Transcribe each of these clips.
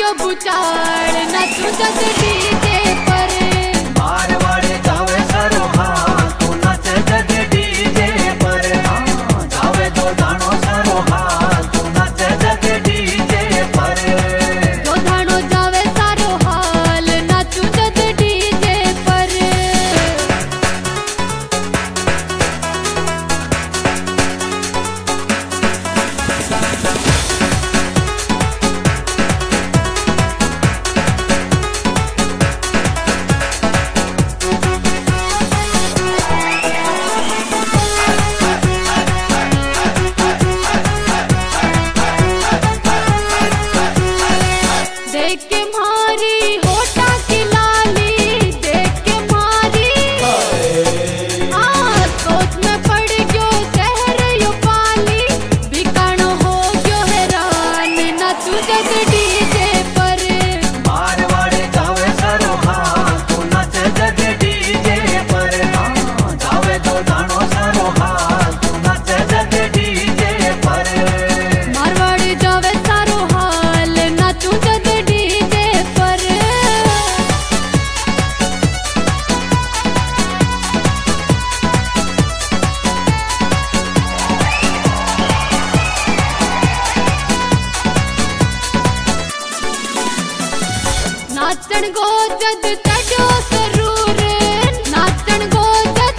जो बुचाड़ नाचू जद डीजे पर। मारवाड़ी जावे सारो हाल तू नाचे जद डीजे पर। जावे तो दानो सारो हाल तू नाचे जद डीजे पर। तो धानो जावे सारो हाल नाचू जद डीजे पर। देख के मारी होठा की लाली, देख के मारी सोच में पड़ गयो शहर यो पाली। बिकानो हो गयो हैरान नाचू जद डीजे पर। मारवाड़ी जावे सारो हाल तू नाचे जद डीजे पर। जावे तो दानो सारो हाल तू नाचे जद डीजे पर। मारवाड़ी जावे सारो हाल नाचू जद डीजे पर। नाचण गो जद चढ़ो सरूर, नाचण गो जद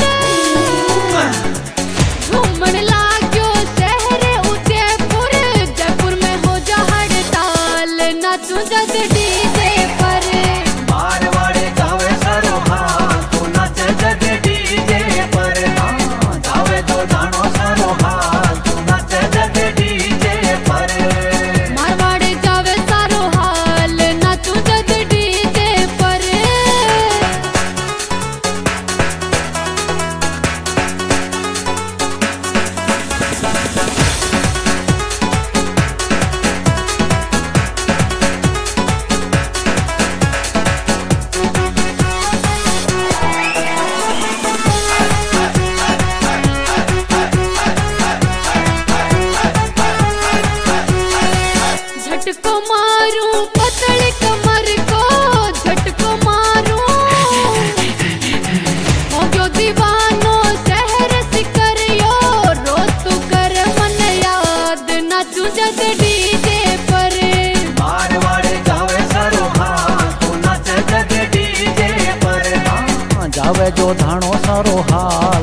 घूमण लाग्यो शहर उदयपुर। जयपुर में हो जा हड़ताल नाचू जद डीजे पर। मारवाड़ी जावे सारो हाल तू नाचे जद डीजे पर। जावे तो दानो सारो हाल तू नाचे जद डीजे पर। मारवाड़ी जावे सारो हाल नाचू जद डीजे पर। झटको मारूं पतली कमर को, झटको मारूं हो गयो दीवानो शहर सिकरियो। रोज तू कर मन याद नाचू जद डीजे पर। मारवाड़ी जावे सारो हाल तू नाचे जद डीजे पर। जावे जो धानो सारो हाल